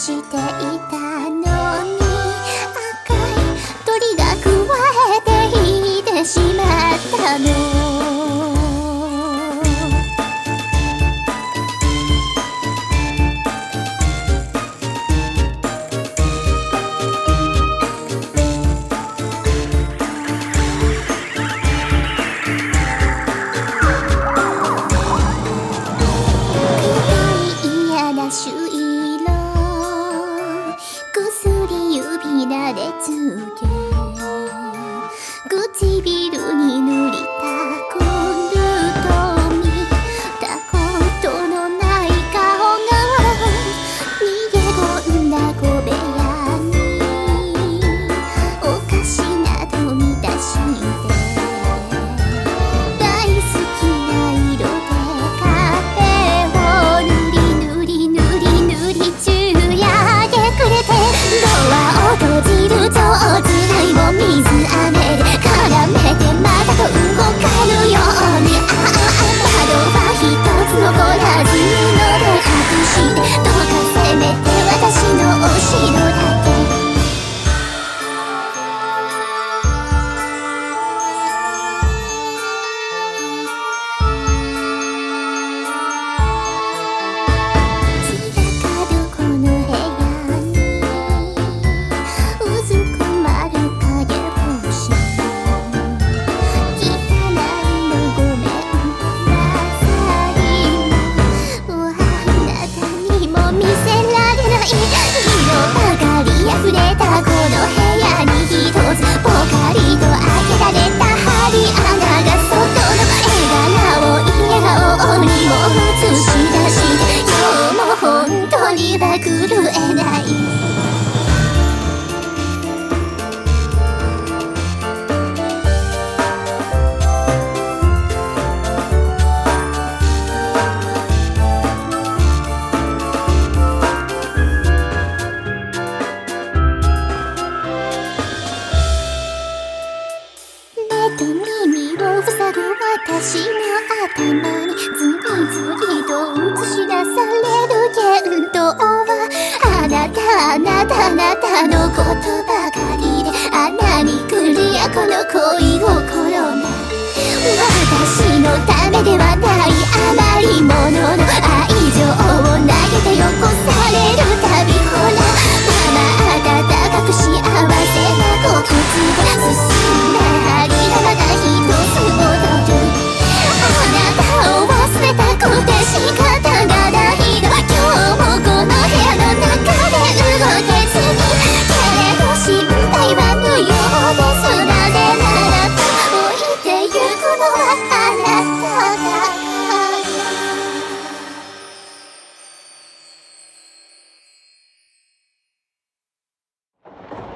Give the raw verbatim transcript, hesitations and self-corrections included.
していたのに、赤い鳥がくわえていてしまったの。朱色薬指なでつけ、唇に塗りたくると見たことのない顔が逃げ込んだ小部屋にお菓子など満たして大好きな色で壁を塗り塗り塗り塗り中やでくれて、ドアを閉じるとおつらいも水飴で絡めてまたと動かぬように、ああ窓は一つ残らず布で隠して、どうかせめて私の後ろだけ震えない。目と耳を塞ぐ私の頭に次々と映し出される言動は、あなたあなたあなたのことばかりで、穴に来るやこの恋心が私のためではない余り物の愛情を投げてよ